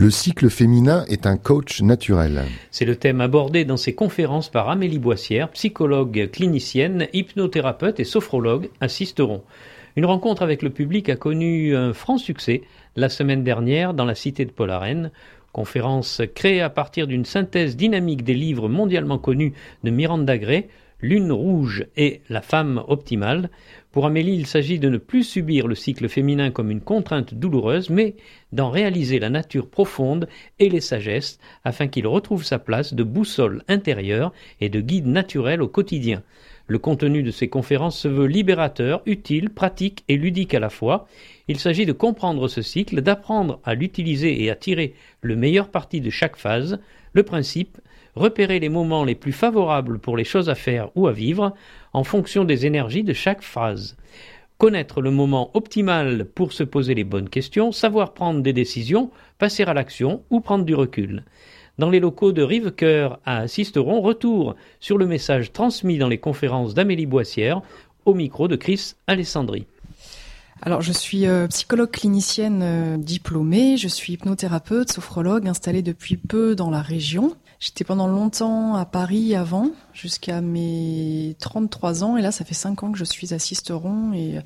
Le cycle féminin est un coach naturel. C'est le thème abordé dans ces conférences par Amélie Boissière, psychologue clinicienne, hypnothérapeute et sophrologue à Sisteron. Une rencontre avec le public a connu un franc succès la semaine dernière dans la cité de Pollarenne. Conférence créée à partir d'une synthèse dynamique des livres mondialement connus de Miranda Gray, Lune rouge et La femme optimale. Pour Amélie, il s'agit de ne plus subir le cycle féminin comme une contrainte douloureuse, mais d'en réaliser la nature profonde et les sagesses, afin qu'il retrouve sa place de boussole intérieure et de guide naturel au quotidien. Le contenu de ces conférences se veut libérateur, utile, pratique et ludique à la fois. Il s'agit de comprendre ce cycle, d'apprendre à l'utiliser et à tirer le meilleur parti de chaque phase. Le principe, repérer les moments les plus favorables pour les choses à faire ou à vivre en fonction des énergies de chaque phase. Connaître le moment optimal pour se poser les bonnes questions, savoir prendre des décisions, passer à l'action ou prendre du recul. Dans les locaux de Rivecoeur à Sisteron, retour sur le message transmis dans les conférences d'Amélie Boissière au micro de Chris Alessandri. Alors, je suis psychologue clinicienne diplômée, je suis hypnothérapeute, sophrologue, installée depuis peu dans la région. J'étais pendant longtemps à Paris avant, jusqu'à mes 33 ans, et là, ça fait 5 ans que je suis à Sisteron, et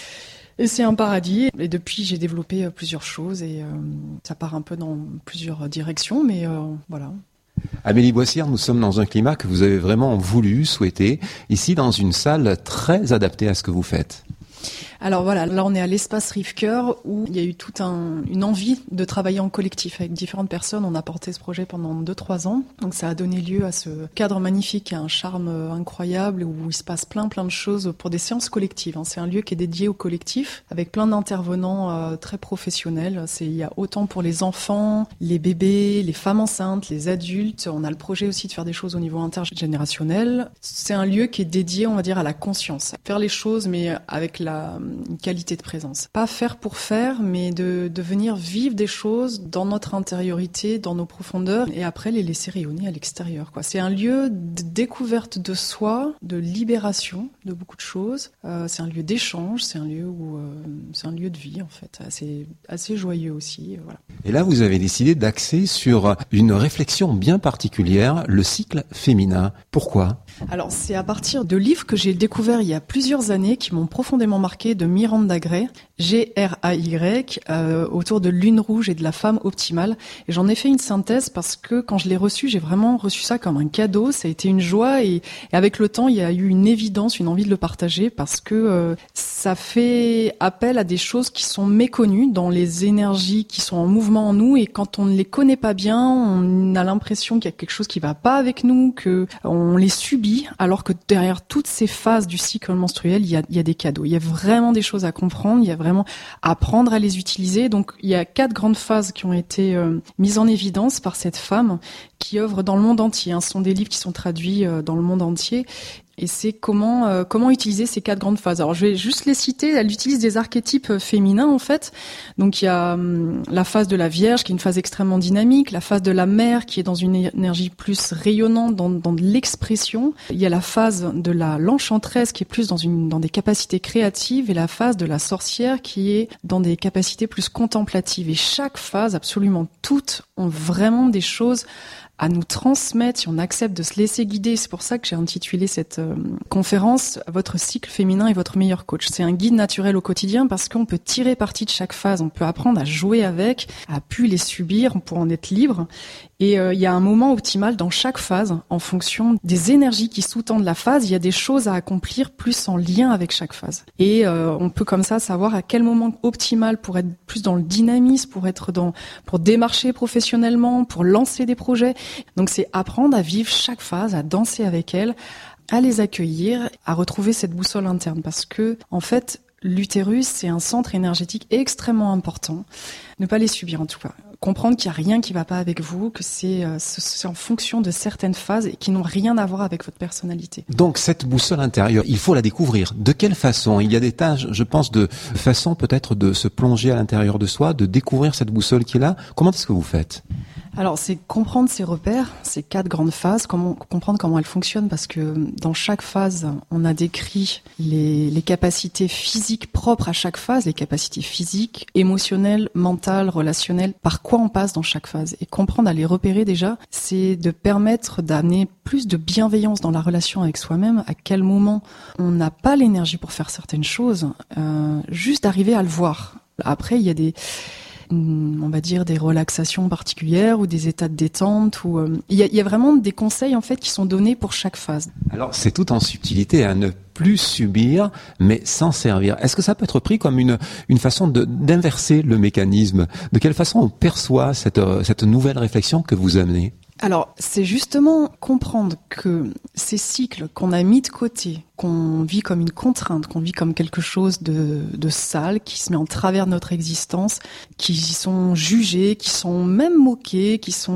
c'est un paradis. Et depuis, j'ai développé plusieurs choses, et ça part un peu dans plusieurs directions, mais voilà. Amélie Boissière, nous sommes dans un climat que vous avez vraiment voulu, souhaité, ici dans une salle très adaptée à ce que vous faites. Alors voilà, là on est à l'espace Rivecoeur où il y a eu toute une envie de travailler en collectif avec différentes personnes. On a porté ce projet pendant 2-3 ans. Donc ça a donné lieu à ce cadre magnifique, à un charme incroyable où il se passe plein de choses pour des séances collectives. C'est un lieu qui est dédié au collectif avec plein d'intervenants très professionnels. Il y a autant pour les enfants, les bébés, les femmes enceintes, les adultes. On a le projet aussi de faire des choses au niveau intergénérationnel. C'est un lieu qui est dédié, on va dire, à la conscience. Faire les choses mais avec une qualité de présence. Pas faire pour faire, mais de venir vivre des choses dans notre intériorité, dans nos profondeurs, et après les laisser rayonner à l'extérieur, quoi. C'est un lieu de découverte de soi, de libération de beaucoup de choses. C'est un lieu d'échange, c'est un lieu c'est un lieu de vie, en fait. Assez joyeux aussi, voilà. Et là, vous avez décidé d'axer sur une réflexion bien particulière, le cycle féminin. Pourquoi ? Alors, c'est à partir de livres que j'ai découverts il y a plusieurs années qui m'ont profondément marqué, de Miranda Gray, Gray, autour de Lune rouge et de la femme optimale. Et j'en ai fait une synthèse parce que quand je l'ai reçu, j'ai vraiment reçu ça comme un cadeau. Ça a été une joie et avec le temps, il y a eu une évidence, une envie de le partager parce que ça fait appel à des choses qui sont méconnues dans les énergies qui sont en mouvement en nous, et quand on ne les connaît pas bien, on a l'impression qu'il y a quelque chose qui va pas avec nous, que on les subit, alors que derrière toutes ces phases du cycle menstruel, il y a des cadeaux. Il y a vraiment des choses à comprendre, il y a vraiment à apprendre à les utiliser. Donc il y a 4 grandes phases qui ont été mises en évidence par cette femme qui œuvre dans le monde entier. Ce sont des livres qui sont traduits dans le monde entier. Et c'est comment utiliser ces 4 grandes phases. Alors je vais juste les citer. Elle utilise des archétypes féminins en fait. Donc il y a la phase de la Vierge qui est une phase extrêmement dynamique, la phase de la Mère qui est dans une énergie plus rayonnante, dans de l'expression. Il y a la phase de l'Enchanteresse qui est plus dans des capacités créatives, et la phase de la Sorcière qui est dans des capacités plus contemplatives. Et chaque phase, absolument toutes, ont vraiment des choses à nous transmettre si on accepte de se laisser guider. C'est pour ça que j'ai intitulé cette conférence « Votre cycle féminin est votre meilleur coach ». C'est un guide naturel au quotidien parce qu'on peut tirer parti de chaque phase, on peut apprendre à jouer avec, à plus les subir, on peut en être libre. Et il y a un moment optimal dans chaque phase en fonction des énergies qui sous-tendent la phase. Il y a des choses à accomplir plus en lien avec chaque phase. Et on peut comme ça savoir à quel moment optimal pour être plus dans le dynamisme, pour démarcher professionnellement, pour lancer des projets. Donc c'est apprendre à vivre chaque phase, à danser avec elle, à les accueillir, à retrouver cette boussole interne. Parce que, en fait, l'utérus, c'est un centre énergétique extrêmement important. Ne pas les subir en tout cas. Comprendre qu'il n'y a rien qui ne va pas avec vous, que c'est en fonction de certaines phases et qui n'ont rien à voir avec votre personnalité. Donc cette boussole intérieure, il faut la découvrir. De quelle façon ? Il y a des tas, je pense, de façons peut-être de se plonger à l'intérieur de soi, de découvrir cette boussole qui est là. Comment est-ce que vous faites ? Alors, c'est comprendre ces repères, ces 4 grandes phases, comprendre comment elles fonctionnent, parce que dans chaque phase, on a décrit les capacités physiques propres à chaque phase, les capacités physiques, émotionnelles, mentales, relationnelles, par quoi on passe dans chaque phase. Et comprendre à les repérer déjà, c'est de permettre d'amener plus de bienveillance dans la relation avec soi-même, à quel moment on n'a pas l'énergie pour faire certaines choses, juste d'arriver à le voir. Après, il y a on va dire des relaxations particulières ou des états de détente ou il y a vraiment des conseils en fait qui sont donnés pour chaque phase. Alors c'est tout en subtilité, à ne plus subir mais s'en servir. Est-ce que ça peut être pris comme une façon d'inverser le mécanisme? De quelle façon on perçoit cette nouvelle réflexion que vous amenez? Alors, c'est justement comprendre que ces cycles qu'on a mis de côté, qu'on vit comme une contrainte, qu'on vit comme quelque chose de sale, qui se met en travers de notre existence, qui sont jugés, qui sont même moqués,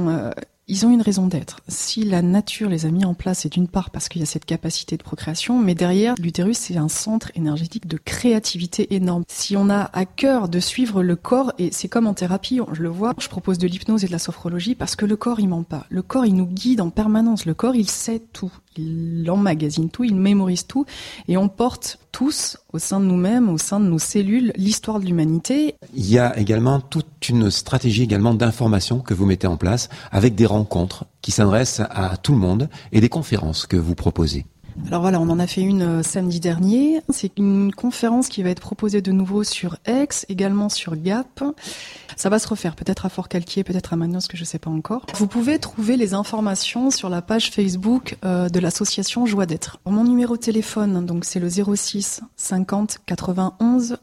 ils ont une raison d'être. Si la nature les a mis en place, c'est d'une part parce qu'il y a cette capacité de procréation, mais derrière, l'utérus, c'est un centre énergétique de créativité énorme. Si on a à cœur de suivre le corps, et c'est comme en thérapie, je le vois, je propose de l'hypnose et de la sophrologie parce que le corps, il ment pas. Le corps, il nous guide en permanence. Le corps, il sait tout. Il emmagasine tout, il mémorise tout, et on porte tous, au sein de nous-mêmes, au sein de nos cellules, l'histoire de l'humanité. Il y a également toute une stratégie également d'information que vous mettez en place, avec des rencontres qui s'adressent à tout le monde, et des conférences que vous proposez. Alors voilà, on en a fait une samedi dernier. C'est une conférence qui va être proposée de nouveau sur Aix, également sur Gap. Ça va se refaire, peut-être à Fort-Calquier, peut-être à Manosque, je sais pas encore. Vous pouvez trouver les informations sur la page Facebook de l'association Joie d'être. Mon numéro de téléphone, donc c'est le 06 50 91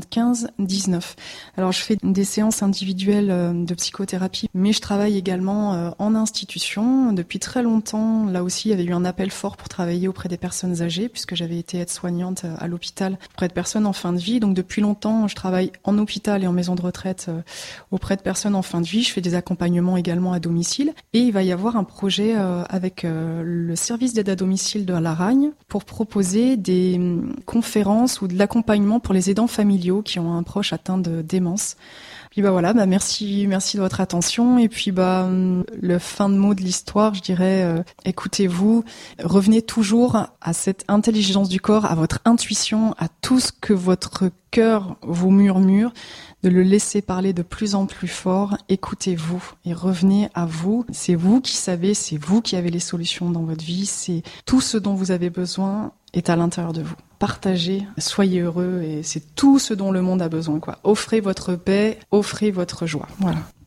75 19. Alors je fais des séances individuelles de psychothérapie, mais je travaille également en institution. Depuis très longtemps, là aussi, il y avait eu un appel fort pour travailler auprès des personnes âgées, puisque j'avais été aide-soignante à l'hôpital auprès de personnes en fin de vie. Donc depuis longtemps, je travaille en hôpital et en maison de retraite auprès de personnes en fin de vie. Je fais des accompagnements également à domicile. Et il va y avoir un projet avec le service d'aide à domicile de Laragne pour proposer des conférences ou de l'accompagnement pour les aidants familiaux qui ont un proche atteint de démence. Puis voilà, merci de votre attention. Et puis le fin de mot de l'histoire, je dirais, écoutez-vous, revenez toujours à cette intelligence du corps, à votre intuition, à tout ce que votre cœur vous murmure, de le laisser parler de plus en plus fort. Écoutez-vous et revenez à vous. C'est vous qui savez, c'est vous qui avez les solutions dans votre vie. C'est tout ce dont vous avez besoin est à l'intérieur de vous. Partagez, soyez heureux et c'est tout ce dont le monde a besoin, quoi. Offrez votre paix, offrez votre joie. Voilà.